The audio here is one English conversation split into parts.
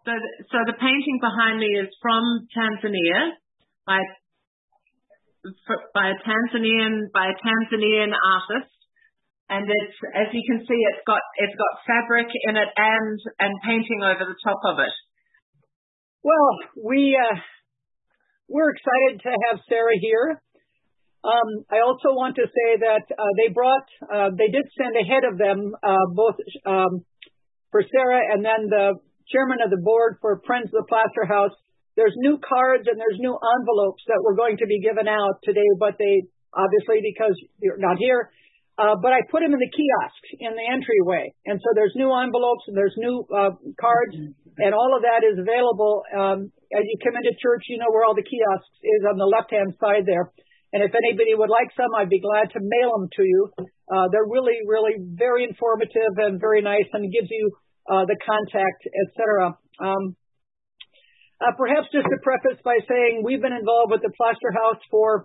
So the painting behind me is from Tanzania by a Tanzanian artist, and it's, as you can see, it's got fabric in it and painting over the top of it. Well, we're excited to have Sarah here. I also want to say that they did send ahead of them both for Sarah and then the chairman of the board for Friends of the Plaster House. There's new cards and there's new envelopes that were going to be given out today, but they obviously, because you're not here, but I put them in the kiosks in the entryway. And so there's new envelopes and there's new cards, and all of that is available. As you come into church, you know where all the kiosks is on the left-hand side there. And if anybody would like some, I'd be glad to mail them to you. They're really, really very informative and very nice, and it gives you the contact, etc. Perhaps just to preface by saying we've been involved with the Plaster House for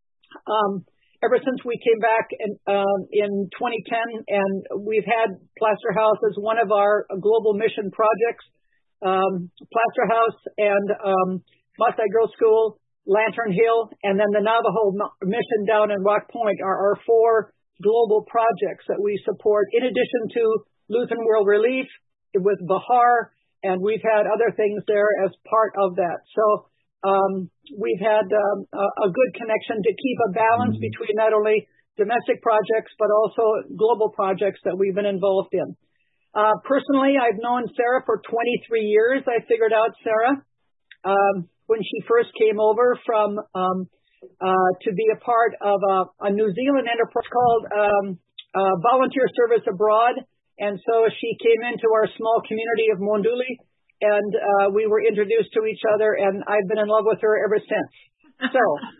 ever since we came back in 2010, and we've had Plaster House as one of our global mission projects. Plaster House and Maasai Girls School, Lantern Hill, and then the Navajo mission down in Rock Point are our 4 global projects that we support, in addition to Lutheran World Relief with Bahar, and we've had other things there as part of that. So we've had a good connection to keep a balance between not only domestic projects, but also global projects that we've been involved in. Personally, I've known Sarah for 23 years. I figured out Sarah when she first came over from to be a part of a New Zealand enterprise called Volunteer Service Abroad. And so she came into our small community of Monduli, and we were introduced to each other, and I've been in love with her ever since. So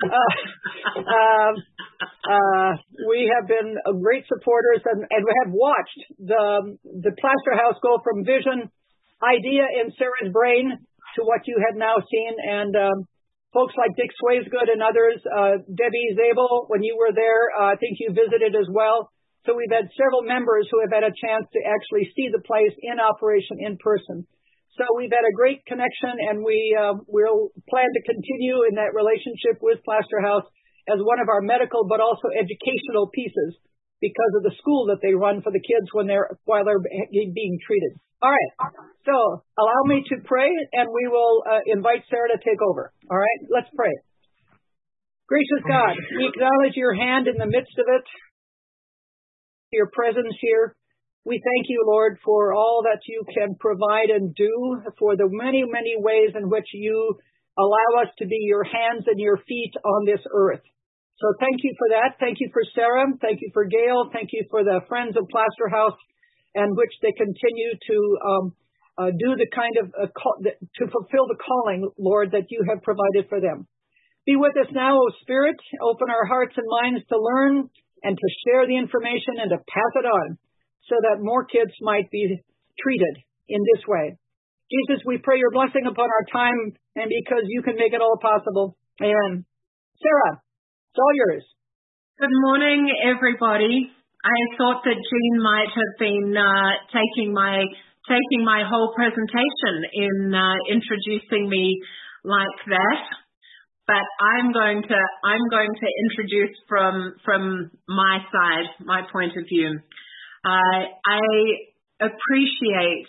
we have been great supporters, and we have watched the Plaster House go from vision, idea in Sarah's brain to what you have now seen. And folks like Dick Swaysgood and others, Debbie Zabel, when you were there, I think you visited as well. So we've had several members who have had a chance to actually see the place in operation in person. So we've had a great connection, and we'll plan to continue in that relationship with Plaster House as one of our medical but also educational pieces because of the school that they run for the kids while they're being treated. All right. So allow me to pray, and we will invite Sarah to take over. All right. Let's pray. Gracious God, we acknowledge your hand in the midst of it, your presence here. We thank you, Lord, for all that you can provide and do, for the many, many ways in which you allow us to be your hands and your feet on this earth. So thank you for that. Thank you for Sarah. Thank you for Gail. Thank you for the Friends of Plaster House, and which they continue to do the kind of, to fulfill the calling, Lord, that you have provided for them. Be with us now, O Spirit. Open our hearts and minds to learn and to share the information and to pass it on so that more kids might be treated in this way. Jesus, we pray your blessing upon our time, and because you can make it all possible. Amen. Sarah, it's all yours. Good morning, everybody. I thought that Jean might have been taking my whole presentation in introducing me like that. But I'm going to introduce from my side, my point of view. I appreciate,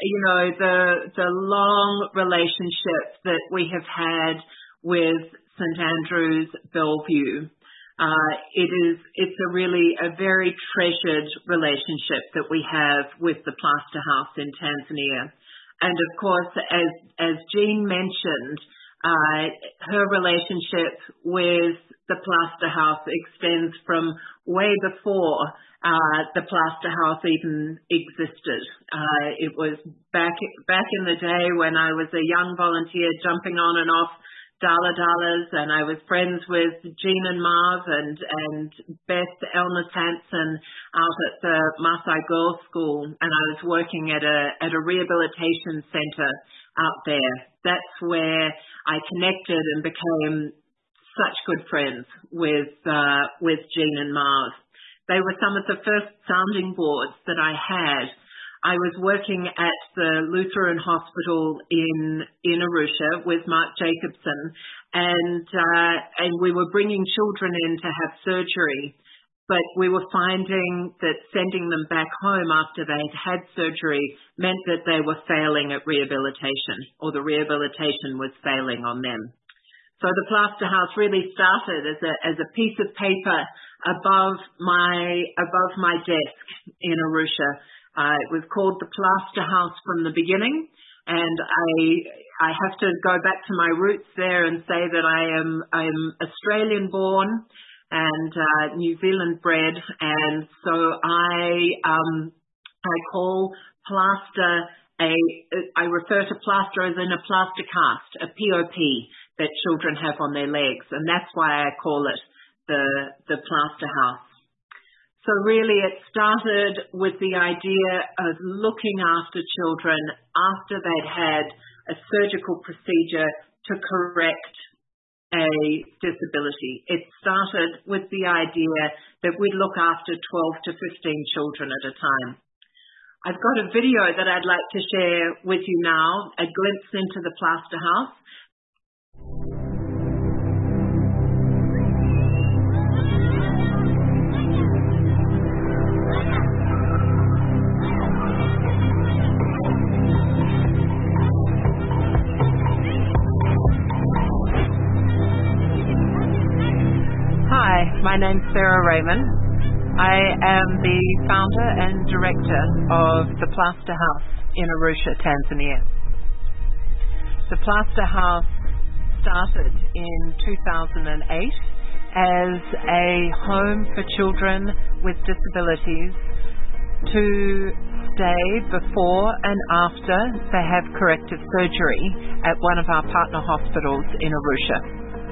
the long relationship that we have had with St Andrew's Bellevue. It's a very treasured relationship that we have with the Plaster House in Tanzania. And of course, as Jean mentioned, her relationship with the Plaster House extends from way before the Plaster House even existed. It was back in the day when I was a young volunteer jumping on and off Dalas, and I was friends with Jean and Marv and Beth Elmer Hansen out at the Maasai Girls School, and I was working at a rehabilitation centre out there. That's where I connected and became such good friends with Jean and Marv. They were some of the first sounding boards that I had I was working at the Lutheran Hospital in Arusha with Mark Jacobson, and we were bringing children in to have surgery, but we were finding that sending them back home after they'd had surgery meant that they were failing at rehabilitation, or the rehabilitation was failing on them. So the Plaster House really started as a piece of paper above my desk in Arusha. It was called the Plaster House from the beginning, and I have to go back to my roots there and say that I'm Australian born and New Zealand bred, and so I call plaster I refer to plaster as in a plaster cast, a POP that children have on their legs, and that's why I call it the Plaster House. So really it started with the idea of looking after children after they'd had a surgical procedure to correct a disability. It started with the idea that we'd look after 12 to 15 children at a time. I've got a video that I'd like to share with you now, a glimpse into the Plaster House. Hi, my name's Sarah Raymond. I am the founder and director of the Plaster House in Arusha, Tanzania. The Plaster House started in 2008 as a home for children with disabilities to stay before and after they have corrective surgery at one of our partner hospitals in Arusha.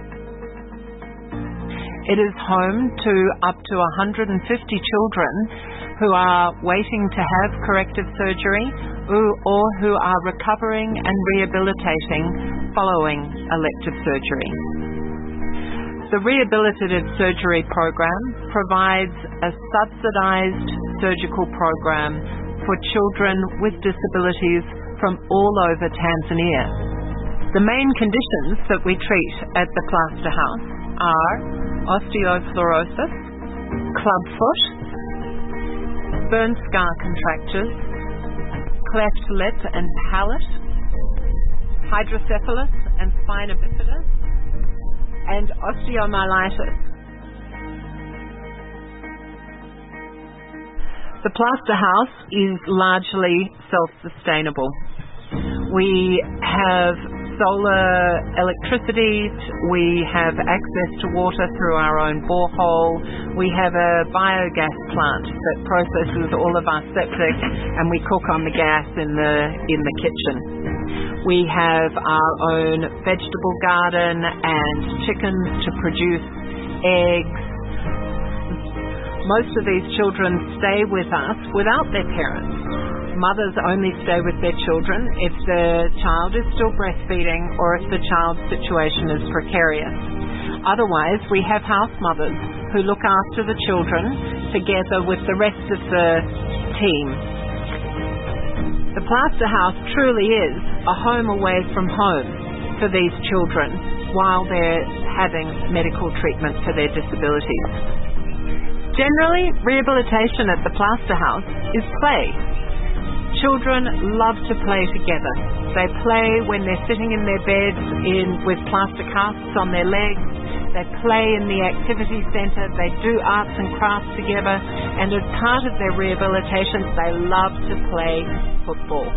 It is home to up to 150 children who are waiting to have corrective surgery or who are recovering and rehabilitating following elective surgery. The Rehabilitative Surgery Program provides a subsidised surgical program for children with disabilities from all over Tanzania. The main conditions that we treat at the Plaster House are osteoporosis, clubfoot, burn scar contractures, cleft lip and palate, hydrocephalus and spina bifida, and osteomyelitis. The Plaster House is largely self-sustainable. We have solar electricity, we have access to water through our own borehole, we have a biogas plant that processes all of our septic, and we cook on the gas in the kitchen. We have our own vegetable garden and chickens to produce eggs. Most of these children stay with us without their parents. Mothers only stay with their children if the child is still breastfeeding or if the child's situation is precarious. Otherwise, we have house mothers who look after the children together with the rest of the team. The Plaster House truly is a home away from home for these children while they're having medical treatment for their disabilities. Generally, rehabilitation at the Plaster House is play. Children love to play together. They play when they're sitting in their beds with plaster casts on their legs. They play in the activity centre. They do arts and crafts together. And as part of their rehabilitation, they love to play football.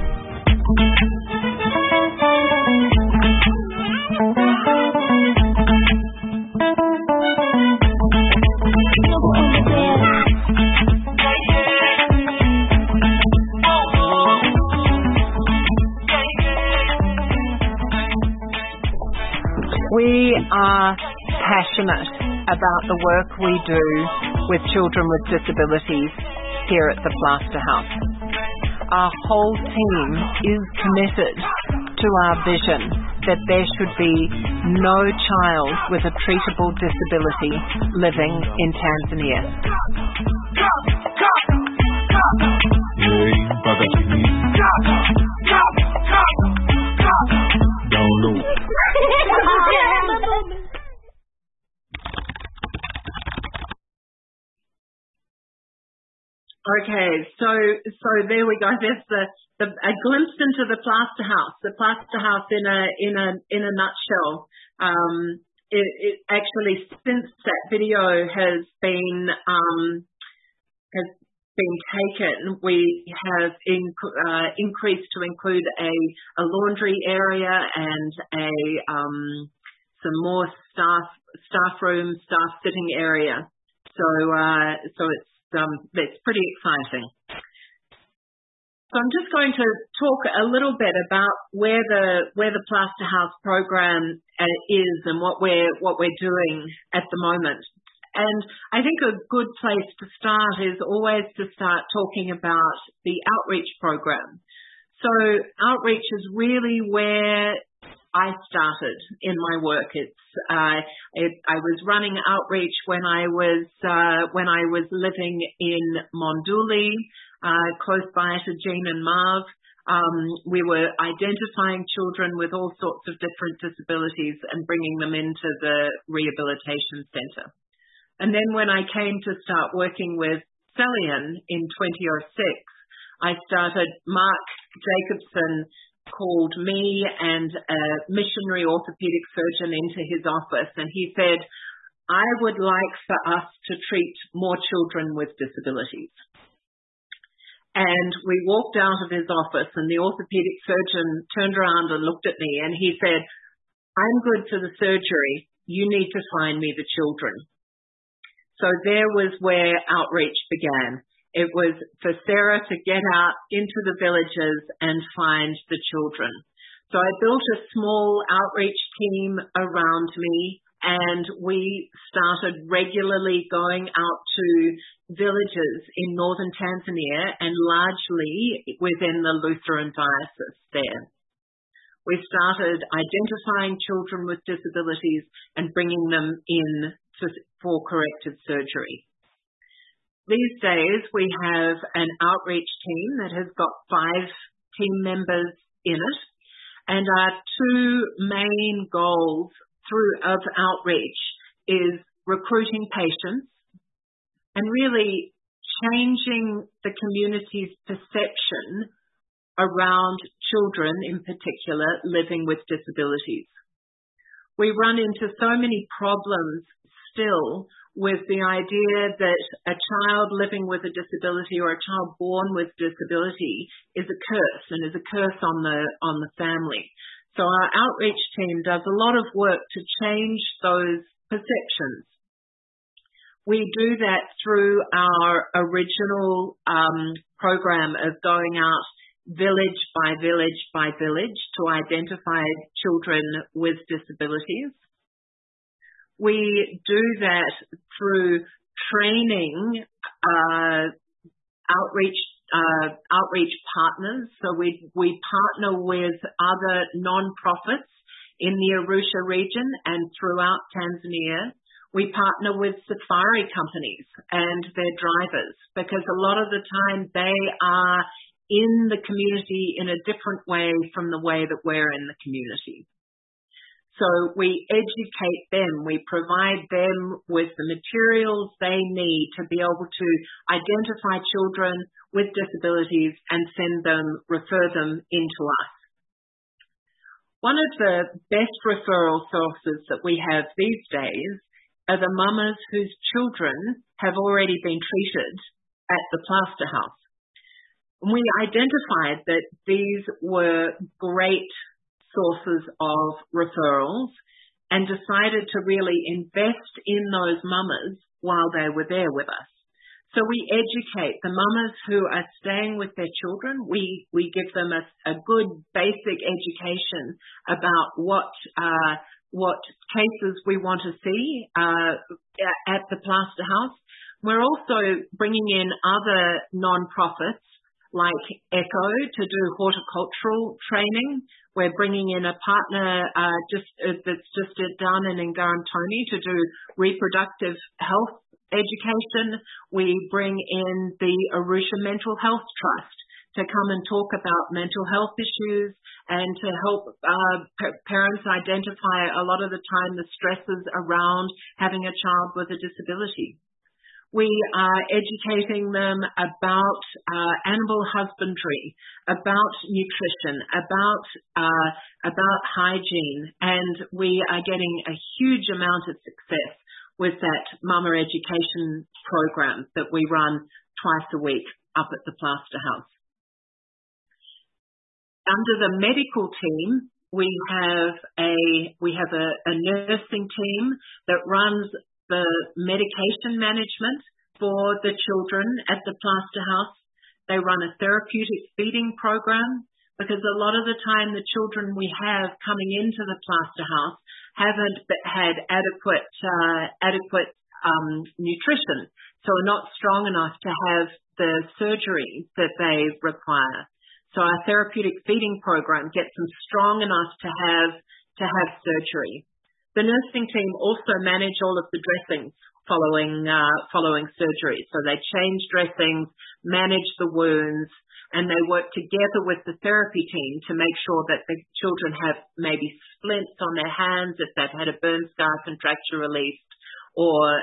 We are passionate about the work we do with children with disabilities here at the Plaster House. Our whole team is committed to our vision that there should be no child with a treatable disability living in Tanzania. mpaka chini. Download. Okay, so there we go. There's a glimpse into the Plaster House. The Plaster House in a nutshell. It actually, since that video has been taken, we have increased to include a laundry area and some more staff room, staff sitting area. So it's pretty exciting. So I'm just going to talk a little bit about where the Plaster House program is and what we're doing at the moment. And I think a good place to start is always to start talking about the outreach program. So outreach is really where I started in my work. I was running outreach when I was living in Monduli, close by to Jean and Marv. We were identifying children with all sorts of different disabilities and bringing them into the rehabilitation centre. And then when I came to start working with Cellian in 2006, I started. Mark Jacobson called me and a missionary orthopedic surgeon into his office, and he said, I would like for us to treat more children with disabilities. And we walked out of his office, and the orthopedic surgeon turned around and looked at me, and he said, I'm good for the surgery. You need to find me the children. So there was where outreach began. It was for Sarah to get out into the villages and find the children. So I built a small outreach team around me, and we started regularly going out to villages in northern Tanzania and largely within the Lutheran diocese there. We started identifying children with disabilities and bringing them in for corrective surgery. These days, we have an outreach team that has got 5 team members in it, and our 2 main goals of outreach is recruiting patients and really changing the community's perception around children, in particular, living with disabilities. We run into so many problems still with the idea that a child living with a disability or a child born with disability is a curse and is a curse on the family. So our outreach team does a lot of work to change those perceptions. We do that through our original program of going out village by village by village to identify children with disabilities. We do that through training outreach partners. So we partner with other non-profits in the Arusha region and throughout Tanzania. We partner with safari companies and their drivers because a lot of the time they are in the community in a different way from the way that we're in the community. So we educate them, we provide them with the materials they need to be able to identify children with disabilities and refer them into us. One of the best referral sources that we have these days are the mamas whose children have already been treated at the Plaster House. And we identified that these were great sources of referrals and decided to really invest in those mamas while they were there with us. So we educate the mamas who are staying with their children. We give them a good basic education about what cases we want to see at the Plaster House. We're also bringing in other non-profits like ECHO to do horticultural training. We're bringing in a partner that's just done in Ngarantoni to do reproductive health education. We bring in the Arusha Mental Health Trust to come and talk about mental health issues and to help parents identify a lot of the time the stresses around having a child with a disability. We are educating them about animal husbandry, about nutrition, about hygiene, and we are getting a huge amount of success with that Mama Education program that we run twice a week up at the Plaster House. Under the medical team, we have a nursing team that runs the medication management for the children at the Plaster House. They run a therapeutic feeding program because a lot of the time the children we have coming into the Plaster House haven't had adequate nutrition, so are not strong enough to have the surgery that they require. So our therapeutic feeding program gets them strong enough to have surgery. The nursing team also manage all of the dressings following surgery. So they change dressings, manage the wounds, and they work together with the therapy team to make sure that the children have maybe splints on their hands if they've had a burn scar contracture released, or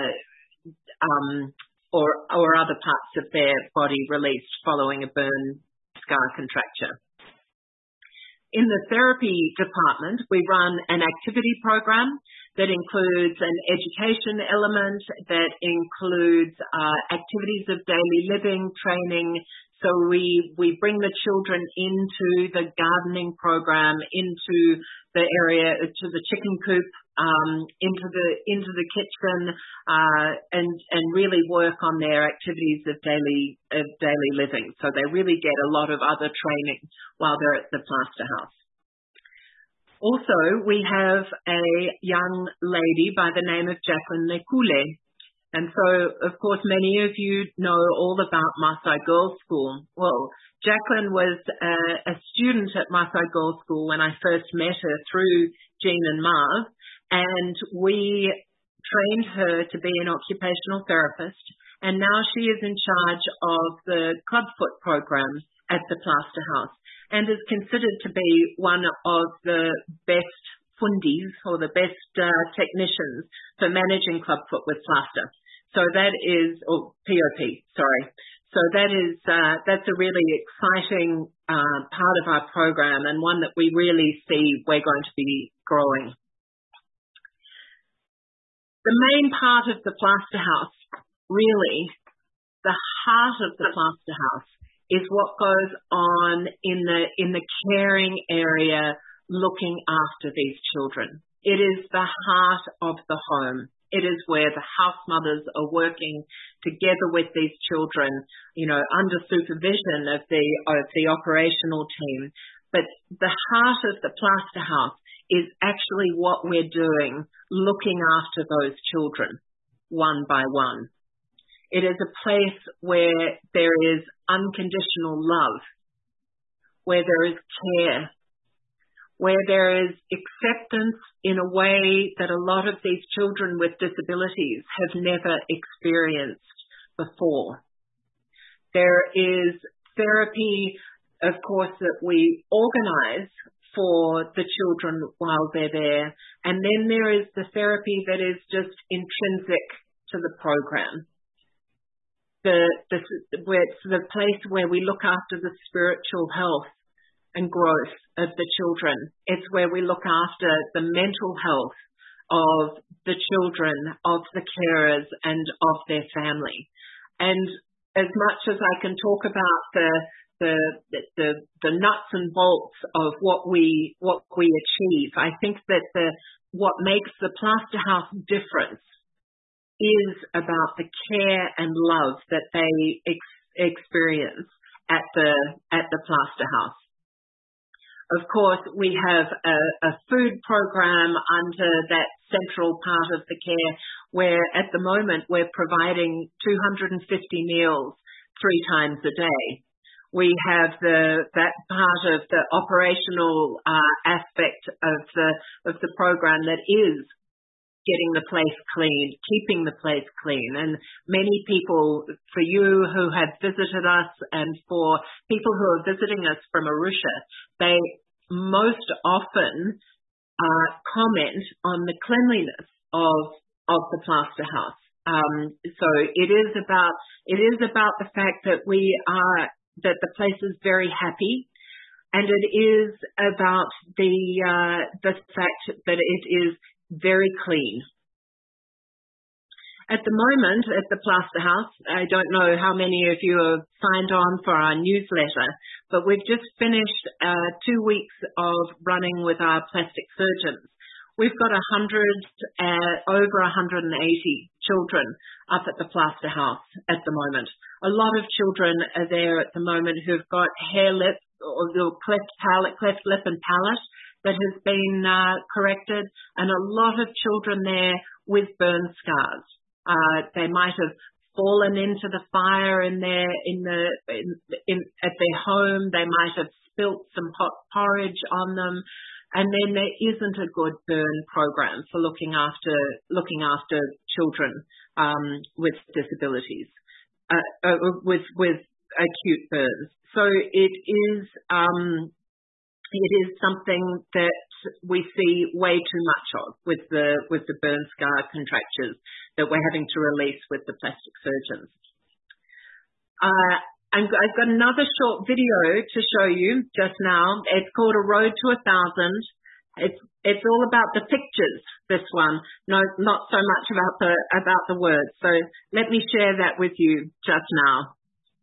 other parts of their body released following a burn scar contracture. In the therapy department, we run an activity program that includes an education element, that includes activities of daily living, training. So we bring the children into the gardening program, into the area, to the chicken coop, into the kitchen, and really work on their activities of daily living. So they really get a lot of other training while they're at the Plaster House. Also, we have a young lady by the name of Jacqueline Lekule. And so, of course, many of you know all about Masai Girls' School. Well, Jacqueline was a student at Masai Girls' School when I first met her through Jean and Marv, and we trained her to be an occupational therapist, and now she is in charge of the Clubfoot program at the Plaster House, and is considered to be one of the best fundis, or the best technicians for managing Clubfoot with plaster. So that is, or POP, sorry. So that's a really exciting part of our program, and one that we really see we're going to be growing. The main part of the Plaster House, really, the heart of the Plaster House, is what goes on in the caring area, looking after these children. It is the heart of the home. It is where the house mothers are working together with these children, under supervision of the operational team. But the heart of the Plaster House is actually what we're doing, looking after those children one by one. It is a place where there is unconditional love, where there is care, where there is acceptance in a way that a lot of these children with disabilities have never experienced before. There is therapy, of course, that we organize for the children while they're there, and then there is the therapy that is just intrinsic to the program. It's the place where we look after the spiritual health and growth of the children. It's where we look after the mental health of the children, of the carers, and of their family. And as much as I can talk about the nuts and bolts of what we achieve, I think that what makes the Plaster House different is about the care and love that they experience at the Plaster House. Of course, we have a food program under that central part of the care, where at the moment we're providing 250 meals 3 times a day. We have that part of the operational aspect of the program that is getting the place clean, keeping the place clean. And many people, for you who have visited us and for people who are visiting us from Arusha, they most often comment on the cleanliness of the Plaster House. So it is about the fact that that the place is very happy, and it is about the fact that it is very clean. At the moment, at the Plaster House, I don't know how many of you have signed on for our newsletter, but we've just finished 2 weeks of running with our plastic surgeons. We've got over 180 children up at the Plaster House at the moment. A lot of children are there at the moment who've got hair lip or the cleft lip and palate that has been corrected, and a lot of children there with burn scars. They might have fallen into the fire at their home. They might have spilt some hot porridge on them. And then there isn't a good burn program for looking after children with disabilities, with acute burns. So it is something that we see way too much of with the burn scar contractures that we're having to release with the plastic surgeons. I've got another short video to show you just now. It's called A Road to 1,000. It's all about the pictures, this one. No, not so much about the words. So let me share that with you just now.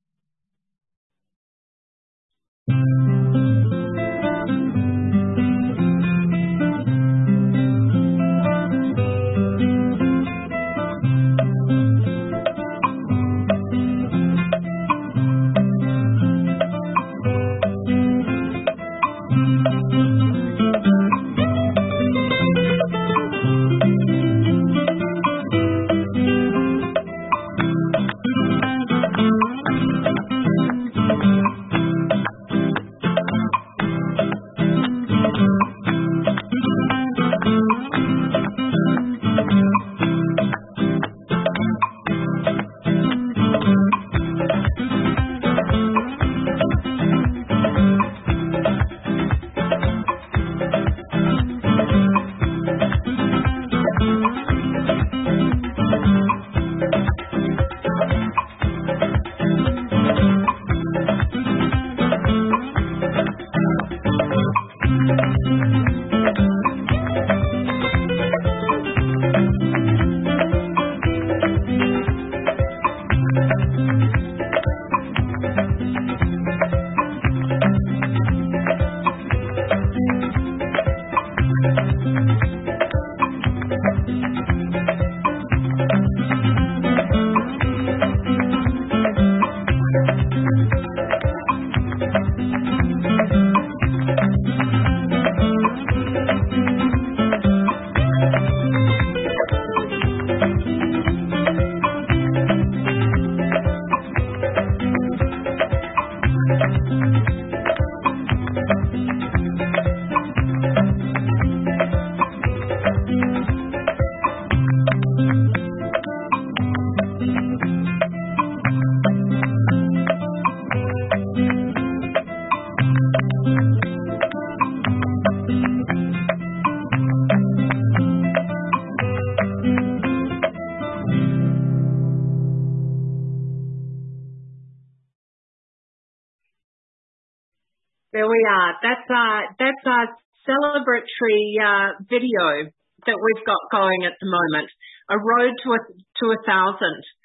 There we are. That's our celebratory video that we've got going at the moment. A Road to 1,000.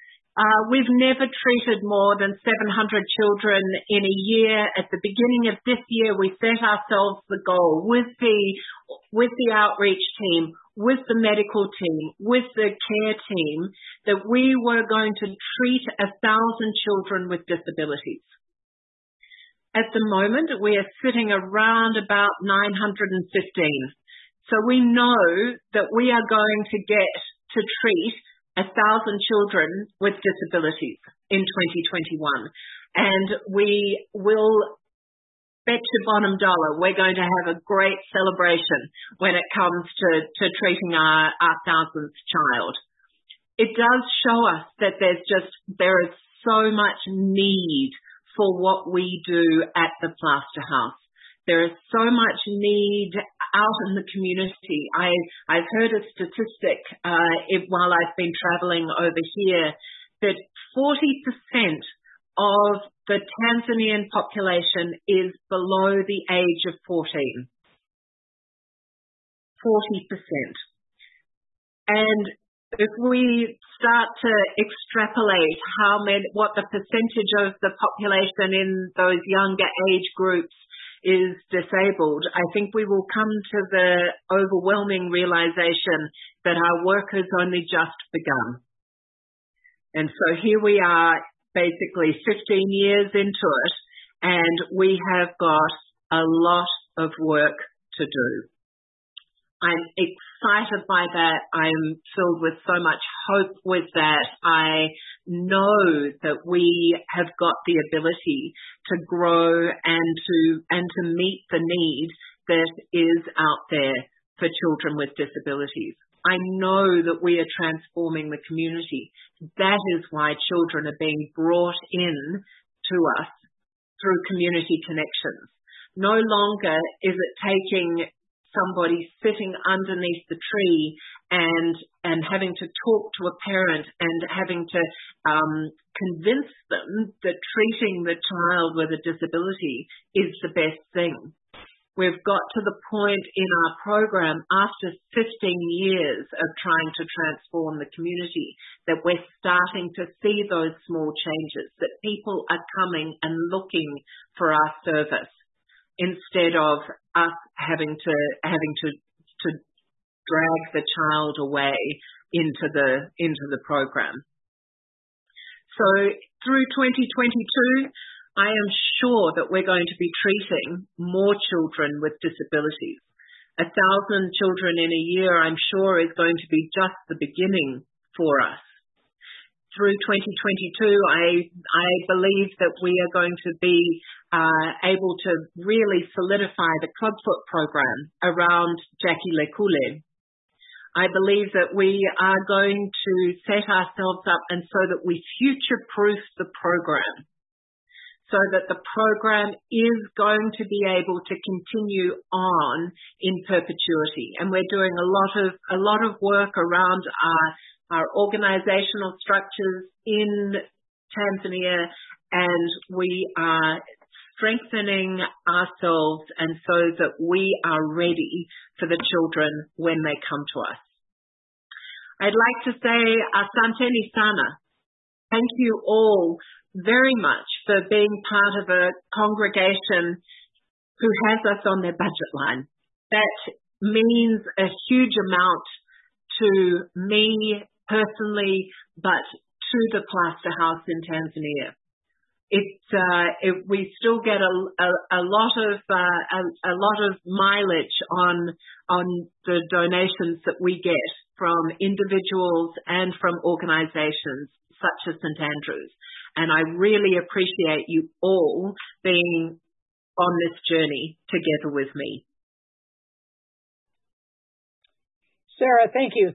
We've never treated more than 700 children in a year. At the beginning of this year, we set ourselves the goal with the outreach team, with the medical team, with the care team, that we were going to treat 1,000 children with disabilities. At the moment, we are sitting around about 915. So we know that we are going to get to treat 1,000 children with disabilities in 2021. And we will bet your bottom dollar we're going to have a great celebration when it comes to treating our 1000th child. It does show us that there is so much need for what we do at the Plaster House. There is so much need out in the community. I've heard a statistic while I've been traveling over here that 40% of the Tanzanian population is below the age of 14. 40%. And if we start to extrapolate what the percentage of the population in those younger age groups is disabled, I think we will come to the overwhelming realization that our work has only just begun. And so here we are, basically 15 years into it, and we have got a lot of work to do. I'm excited by that. I'm filled with so much hope with that. I know that we have got the ability to grow and to meet the need that is out there for children with disabilities. I know that we are transforming the community. That is why children are being brought in to us through community connections. No longer is it taking somebody sitting underneath the tree and having to talk to a parent and having to convince them that treating the child with a disability is the best thing. We've got to the point in our program after 15 years of trying to transform the community that we're starting to see those small changes, that people are coming and looking for our service instead of us having to drag the child away into the program. So through 2022, I am sure that we're going to be treating more children with disabilities. 1,000 children in a year, I'm sure, is going to be just the beginning for us. Through 2022, I believe that we are going to be able to really solidify the Clubfoot program around Jackie Lekule. I believe that we are going to set ourselves up and so that we future-proof the program, so that the program is going to be able to continue on in perpetuity. And we're doing a lot of work around our organizational structures in Tanzania, and we are strengthening ourselves and so that we are ready for the children when they come to us. I'd like to say asanteni sana. Thank you all very much for being part of a congregation who has us on their budget line. That means a huge amount to me personally, but to the Plaster House in Tanzania. We still get a lot of mileage on the donations that we get from individuals and from organizations such as St. Andrews. And I really appreciate you all being on this journey together with me. Sarah, thank you.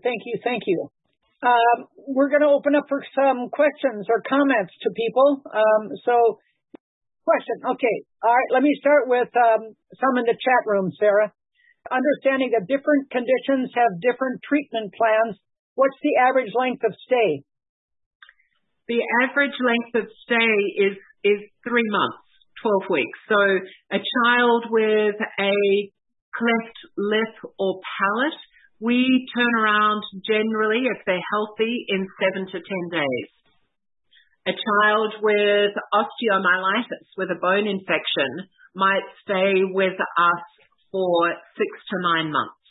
We're going to open up for some questions or comments to people. Question. Okay. All right. Let me start with some in the chat room, Sarah. Understanding that different conditions have different treatment plans, what's the average length of stay? The average length of stay is 3 months, 12 weeks. So a child with a cleft lip or palate, we turn around generally, if they're healthy, in 7 to 10 days. A child with osteomyelitis, with a bone infection, might stay with us for 6 to 9 months.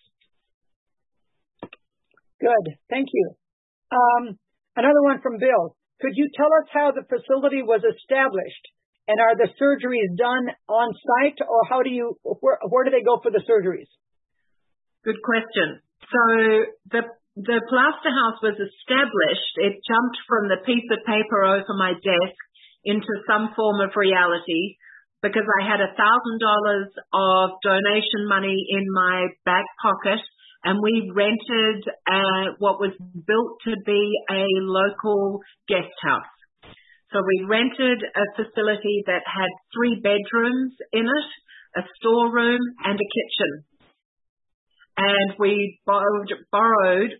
Good. Thank you. Another one from Bill. Could you tell us how the facility was established? And are the surgeries done on site, or where do they go for the surgeries? Good question. So the Plaster House was established. It jumped from the piece of paper over my desk into some form of reality because I had $1,000 of donation money in my back pocket, and we rented what was built to be a local guest house. So we rented a facility that had 3 bedrooms in it, a storeroom and a kitchen. And we borrowed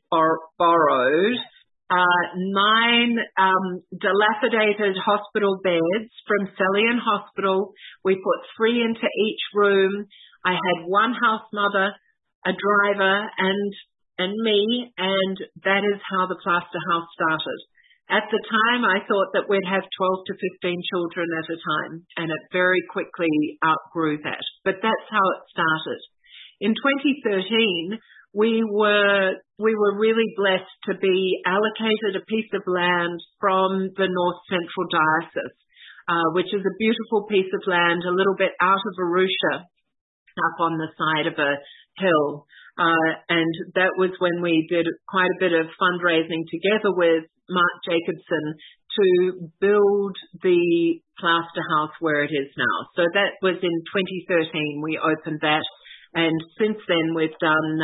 9 dilapidated hospital beds from Sellian Hospital. We put 3 into each room. I had 1 house mother, a driver, and me, and that is how the Plaster House started. At the time, I thought that we'd have 12 to 15 children at a time, and it very quickly outgrew that. But that's how it started. In 2013, we were really blessed to be allocated a piece of land from the North Central Diocese, which is a beautiful piece of land a little bit out of Arusha, up on the side of a hill. And that was when we did quite a bit of fundraising together with Mark Jacobson to build the Plaster House where it is now. So that was in 2013 we opened that, and since then we've done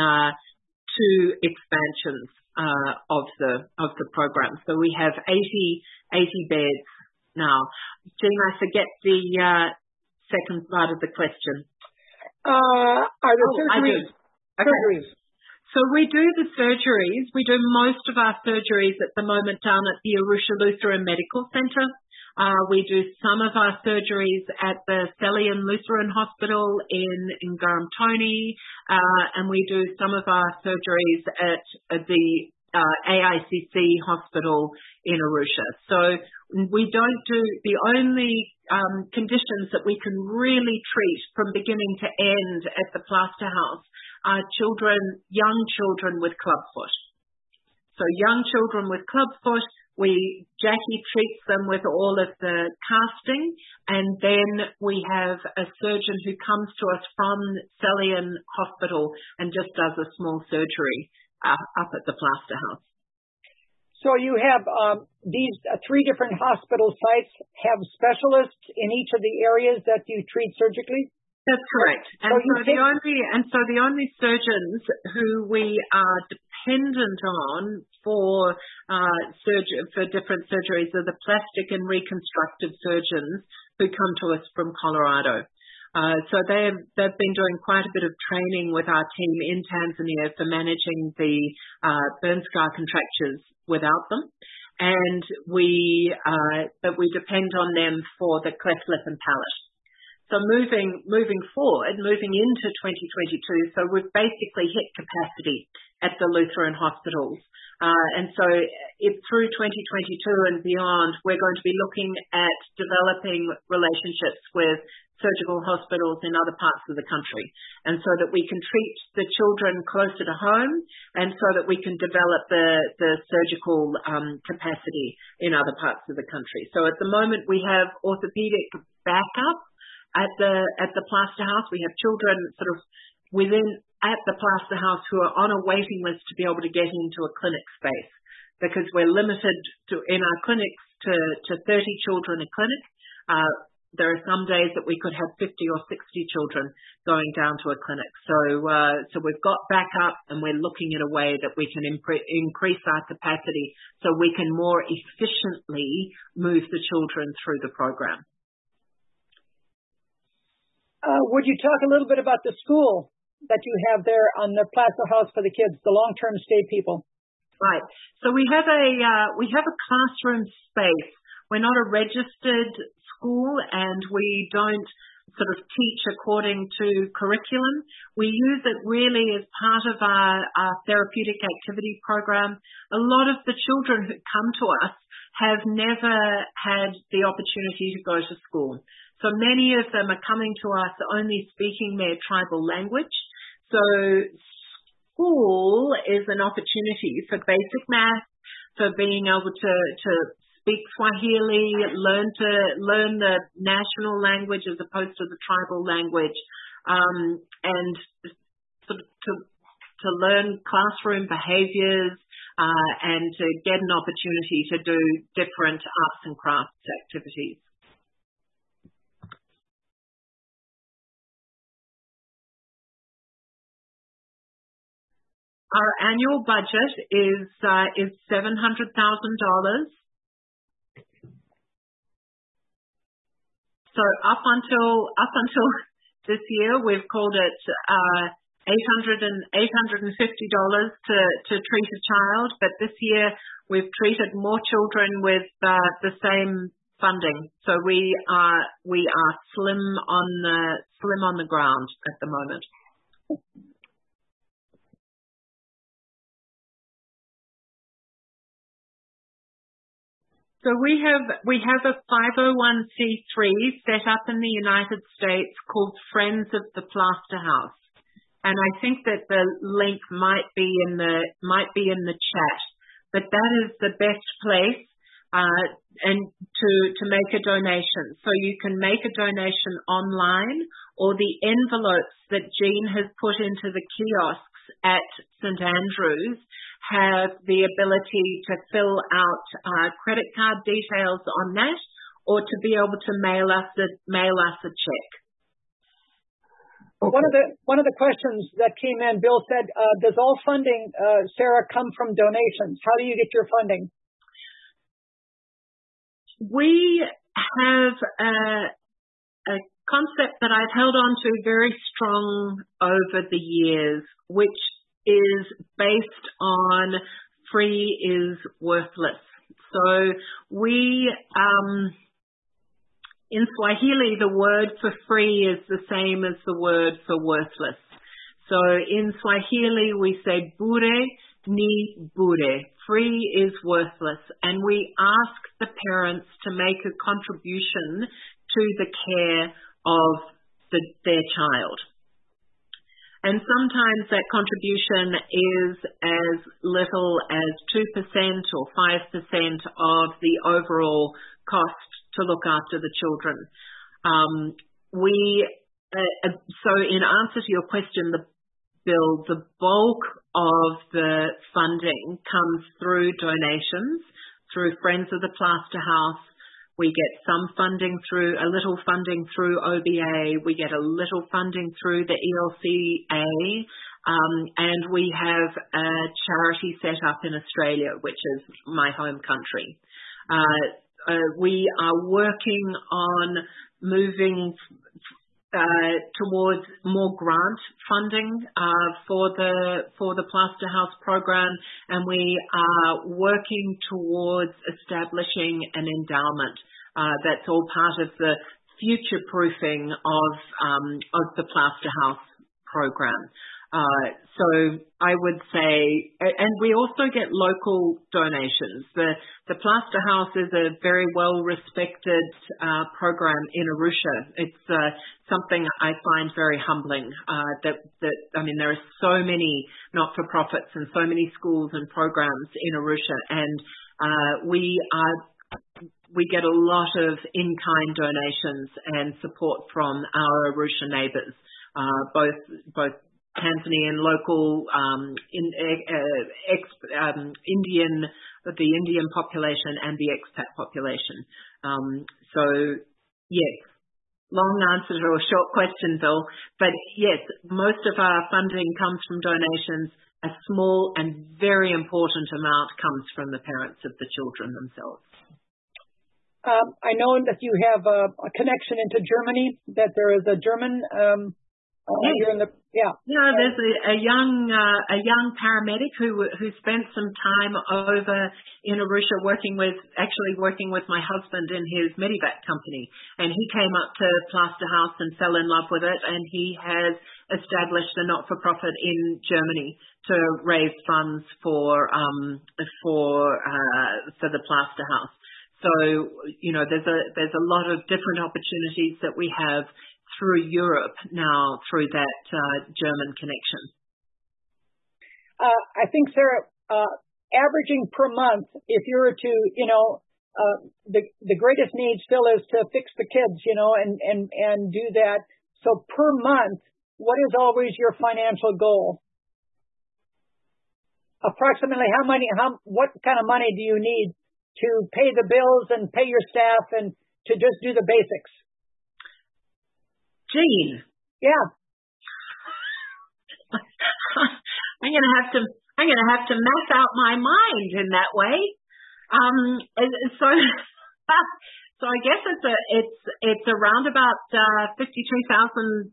2 expansions of the program. So we have 80 beds now. Jean, I forget the second part of the question. Are the surgeries? Surgeries. So we do the surgeries. We do most of our surgeries at the moment down at the Arusha Lutheran Medical Center. We do some of our surgeries at the Sellian Lutheran Hospital in Ngaramtoni, and we do some of our surgeries at the AICC Hospital in Arusha. So we don't do the only conditions that we can really treat from beginning to end at the Plaster House are young children with clubfoot. So young children with clubfoot, Jackie treats them with all of the casting, and then we have a surgeon who comes to us from Sellian Hospital and just does a small surgery up at the Plaster House. So you have these 3 different hospital sites have specialists in each of the areas that you treat surgically? That's correct. And so the only surgeons who we are dependent on for different surgeries are the plastic and reconstructive surgeons who come to us from Colorado. So they've been doing quite a bit of training with our team in Tanzania for managing the burn scar contractures without them, and we depend on them for the cleft lip and palate. So moving forward, moving into 2022, so we've basically hit capacity at the Lutheran hospitals. And so through 2022 and beyond, we're going to be looking at developing relationships with surgical hospitals in other parts of the country, and so that we can treat the children closer to home, and so that we can develop the surgical capacity in other parts of the country. So at the moment we have orthopedic backup at the Plaster House. We have children sort of at the Plaster House who are on a waiting list to be able to get into a clinic space, because we're limited in our clinics to 30 children a clinic. There are some days that we could have 50 or 60 children going down to a clinic. So we've got backup, and we're looking at a way that we can increase our capacity so we can more efficiently move the children through the program. Would you talk a little bit about the school that you have there on the Plaster House for the kids, the long-term stay people? Right. So we have a classroom space. We're not a registered school, and we don't sort of teach according to curriculum. We use it really as part of our therapeutic activity program. A lot of the children who come to us have never had the opportunity to go to school. So many of them are coming to us only speaking their tribal language. So school is an opportunity for basic math, for being able to speak Swahili, learn the national language as opposed to the tribal language, and to learn classroom behaviours, and to get an opportunity to do different arts and crafts activities. our annual budget is $700,000. So up until this year, we've called it $850 to treat a child, but this year we've treated more children with the same funding. So we are slim on the ground at the moment. So we have a 501c3 set up in the United States called Friends of the Plaster House, and I think that the link might be in the chat. But that is the best place and to make a donation. So you can make a donation online, or the envelopes that Jean has put into the kiosks at St Andrews have the ability to fill out credit card details on that, or to be able to mail us a check. Okay. One of the questions that came in, Bill said, does all funding, Sarah, come from donations? How do you get your funding? We have a concept that I've held on to very strong over the years, which is based on free is worthless. So we, in Swahili, the word for free is the same as the word for worthless. So in Swahili, we say bure ni bure. Free is worthless. And we ask the parents to make a contribution to the care of their child. And sometimes that contribution is as little as 2% or 5% of the overall cost to look after the children. So in answer to your question, Bill, the bulk of the funding comes through donations, through Friends of the Plaster House. We get some funding a little funding through OBA. We get a little funding through the ELCA. And we have a charity set up in Australia, which is my home country. We are working on moving towards more grant funding for the Plaster House program, and we are working towards establishing an endowment. That's all part of the future proofing of the Plaster House program. So I would say, and we also get local donations. The Plaster House is a very well respected program in Arusha. It's something I find very humbling. There are so many not-for-profits and so many schools and programs in Arusha, and we get a lot of in-kind donations and support from our Arusha neighbours, both Tanzanian, local, the Indian population and the expat population. So yes, long answer to a short question, Bill. But yes, most of our funding comes from donations. A small and very important amount comes from the parents of the children themselves. I know that you have a connection into Germany, that there is a German there's a young paramedic who spent some time over in Arusha working with my husband in his Medivac company, and he came up to Plaster House and fell in love with it, and he has established a not-for-profit in Germany to raise funds for the Plaster House. So there's a lot of different opportunities that we have through Europe now, through that German connection. I think, Sarah, averaging per month, if you were to, the greatest need still is to fix the kids, and do that. So per month, what is always your financial goal? Approximately what kind of money do you need to pay the bills and pay your staff and to just do the basics? Jean. Yeah. I I'm gonna have to map out my mind in that way. So so I guess it's around about $53,000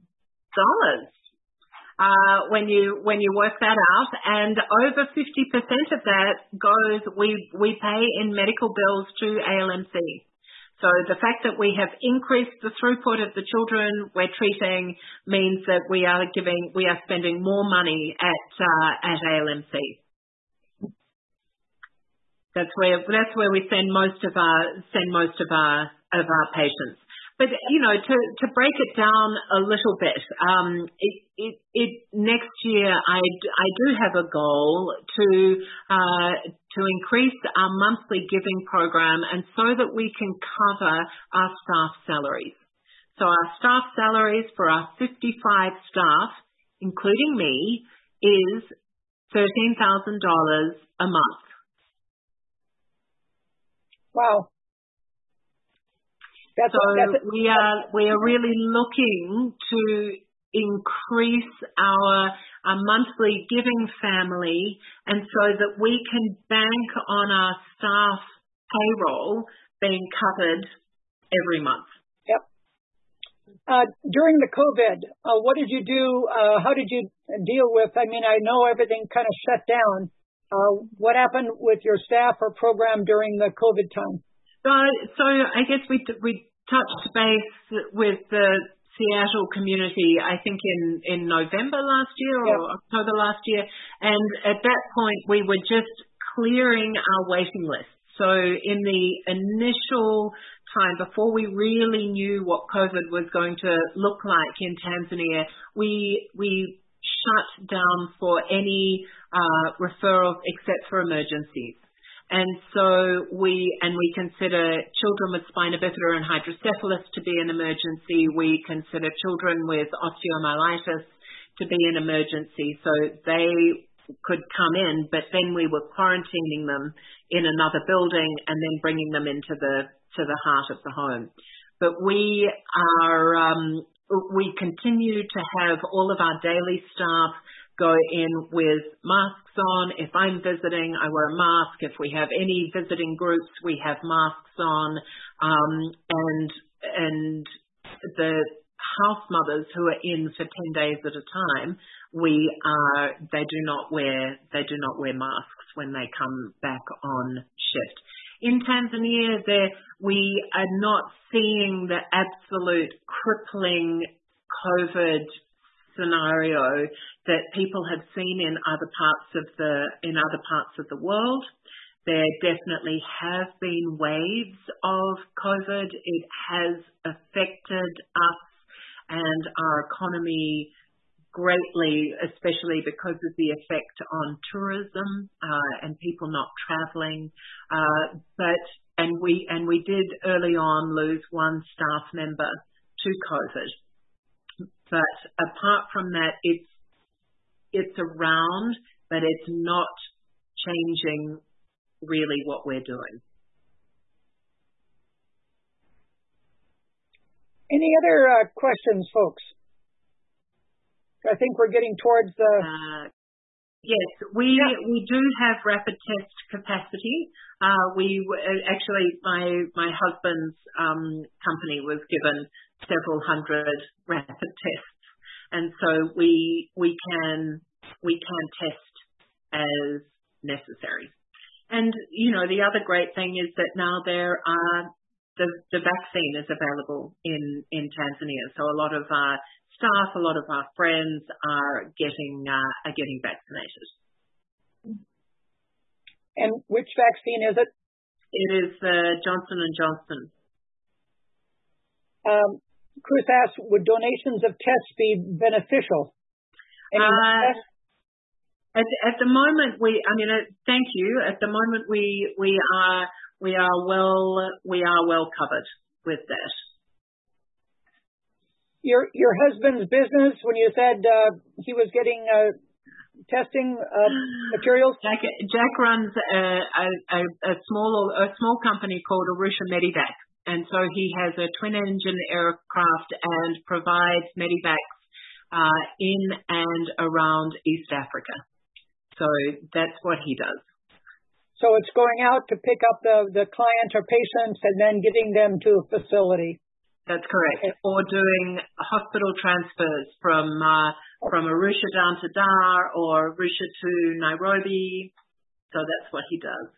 when you work that out, and over 50% of that we pay in medical bills to ALMC. So the fact that we have increased the throughput of the children we're treating means that we are spending more money at ALMC. That's where we send most of our patients. But to break it down a little bit, next year I do have a goal to increase our monthly giving program, and so that we can cover our staff salaries. So our staff salaries for our 55 staff, including me, is $13,000 a month. Wow. We are really looking to increase our monthly giving family, and so that we can bank on our staff payroll being covered every month. Yep. During the COVID, what did you do? How did you deal with? I mean, I know everything kind of shut down. What happened with your staff or program during the COVID time? So I guess we touched base with the Seattle community, I think in November last year or October last year. And at that point, we were just clearing our waiting list. So in the initial time, before we really knew what COVID was going to look like in Tanzania, we shut down for any referrals except for emergencies. And so we consider children with spina bifida and hydrocephalus to be an emergency. We consider children with osteomyelitis to be an emergency. So they could come in, but then we were quarantining them in another building and then bringing them into the heart of the home. But we continue to have all of our daily staff go in with masks on. If I'm visiting, I wear a mask. If we have any visiting groups, we have masks on. And the house mothers who are in for 10 days at a time, they do not wear masks when they come back on shift. In Tanzania, we are not seeing the absolute crippling COVID scenario that people have seen in other parts of the world. There definitely have been waves of COVID. It has affected us and our economy greatly, especially because of the effect on tourism and people not traveling. And we did early on lose one staff member to COVID. But apart from that, it's around, but it's not changing really what we're doing. Any other questions, folks? I think we're getting towards the... Yes, we do have rapid test capacity. Actually, my husband's company was given several hundred rapid tests, and so we can test as necessary. And the other great thing is that now the vaccine is available in Tanzania. So a lot of our staff, a lot of our friends are getting vaccinated. And which vaccine is it? It is the Johnson & Johnson. Chris asked, would donations of tests be beneficial? At the moment, thank you. At the moment, we are well covered with that. Your husband's business, when you said he was getting testing materials? Jack runs a small company called Arusha Medivac, and so he has a twin-engine aircraft and provides Medivacs in and around East Africa. So that's what he does. So it's going out to pick up the client or patients and then getting them to a facility. That's correct. Or doing hospital transfers from Arusha down to Dar or Arusha to Nairobi. So that's what he does.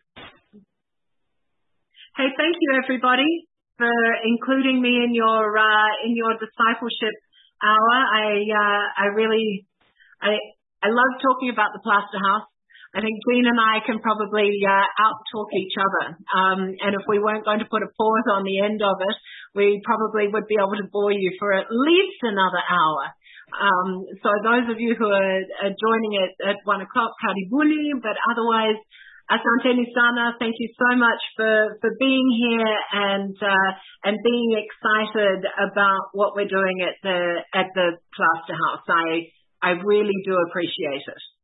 Hey, thank you everybody for including me in your discipleship hour. I love talking about the Plaster House. I think Jean and I can probably out-talk each other. And if we weren't going to put a pause on the end of it, we probably would be able to bore you for at least another hour. So those of you who are joining it at 1 o'clock, karibuni, but otherwise, asanteni sana. Thank you so much for being here and being excited about what we're doing at the Plaster House. I really do appreciate it.